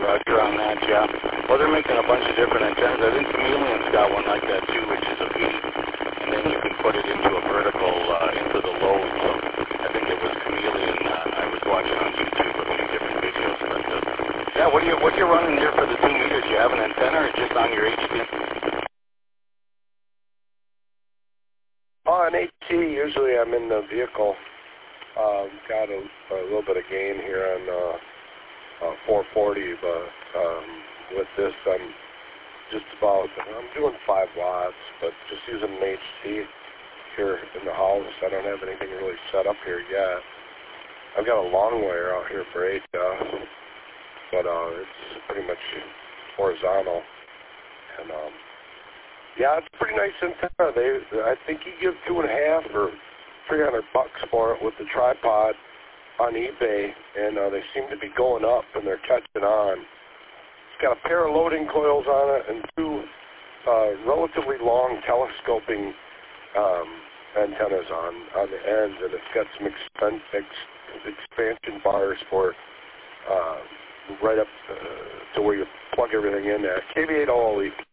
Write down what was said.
Roger on that, yeah. Well, they're making a bunch of different antennas. I think Chameleon's got one like that too, which is a feed, and then you can put it into a vertical, into the lobe. So I think it was Chameleon. I was watching on YouTube a few different videos. But yeah, what are you running here for the 2 meters? You have an antenna or just on your HT? On HT, usually I'm in the vehicle. Got a little bit of gain here on 440, but with this I'm doing 5 watts, but just using an HT here in the house. I don't have anything really set up here yet. I've got a long wire out here for 8, but it's pretty much horizontal, and yeah, it's a pretty nice antenna. I think you give $2.5 or $300 for it with the tripod on eBay, and they seem to be going up, and they're catching on. It's got a pair of loading coils on it and 2 relatively long telescoping antennas on the ends, and it's got some expansion bars for right up to where you plug everything in there. KV8 all